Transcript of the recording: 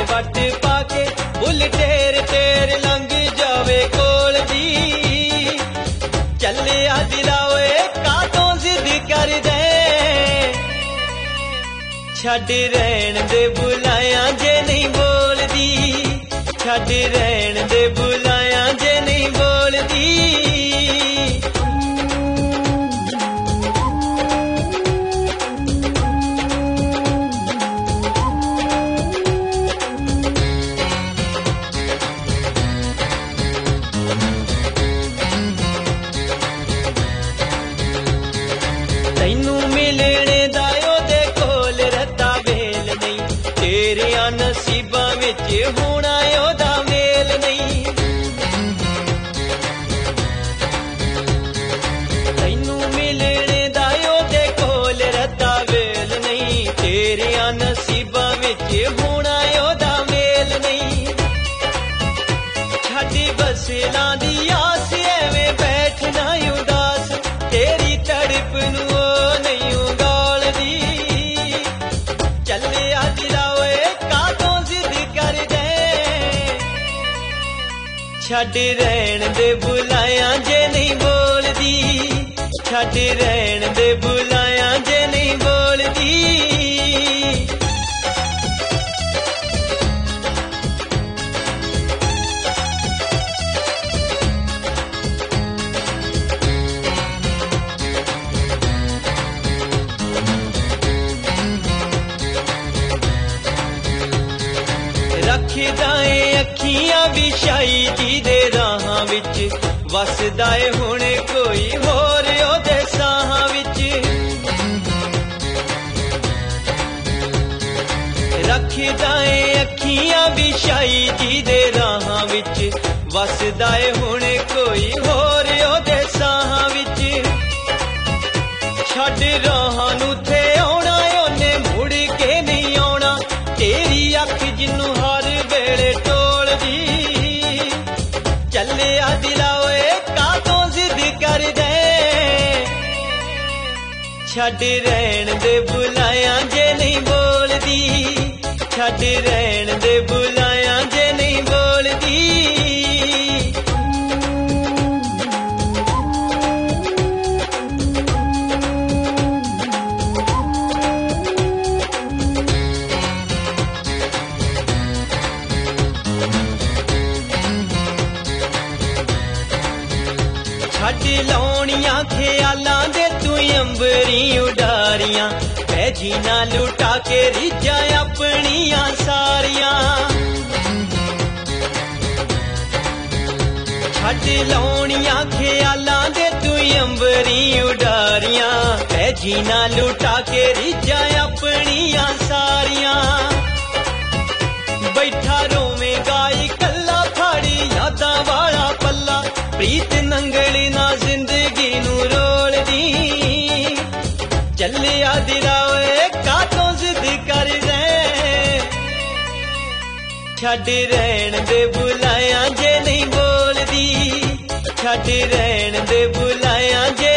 What Pakke bull टेर टेर लंघ जावे कोल दी। चले दिला ओए कातों जिद कर दे, छड़ रहन दे बुलाया जे नहीं बोलदी, छड़ रहन दे बुलाया जे नहीं बोलदी। तैनू मिलने दा ओदे कोल रत्ता वेल नहीं, तेरिया नसीबां विच होना ओदा मेल नहीं। तैनू मिलने दा ओदे कोल रत्ता वेल नहीं, तेरिया नसीबां विच होना ओदा मेल नहीं। छड्ड बसलां दी आस एवें बैठना उदास, तेरी तड़प नू छड़ रहन दे बुलाया जे नहीं बोलदी, छड़ रहन दे बुलाया जे नहीं बोलदी। रखदाए अखियां विछाई जी दे राहां विच, वसदाए हुण कोई होर ओदे साहां विच। रखदाए अखियां विछाई जी दे राहां विच, वसदाए हुण कोई होर ओदे साहां विच। छड़ राहां नू थे आउणा ओने मुड़ के नहीं आउणा, तेरी अख जिन्नू हर वेले टोलदी। चले दिला ओए कातों जिद कर दे, छड़ रहन दे बुलाया जे नहीं बोलदी, छड़ रहन दे बुलाया जे नहीं बोलदी। छड़ लाउणियां ख्यालां दे तू अंबरी उडारियां, भैजी ना लुटा के रिझां अपनियां सारियां। छड़ लाउणियां ख्यालां दे तू अंबरी उडारियां, भैजी ना लुटा के रिझां अपनियां सारियां। बैठा रोवेगा कल्ला फाड़ी यादां वाला पल्ला, प्रीत नंगली ना जिंदगी नू रोल दी। चले दिला ओए कातों जिद कर दे, छड़ रहन दे बुलाया जे नहीं बोलदी, छड़ रहन दे बुलाया जे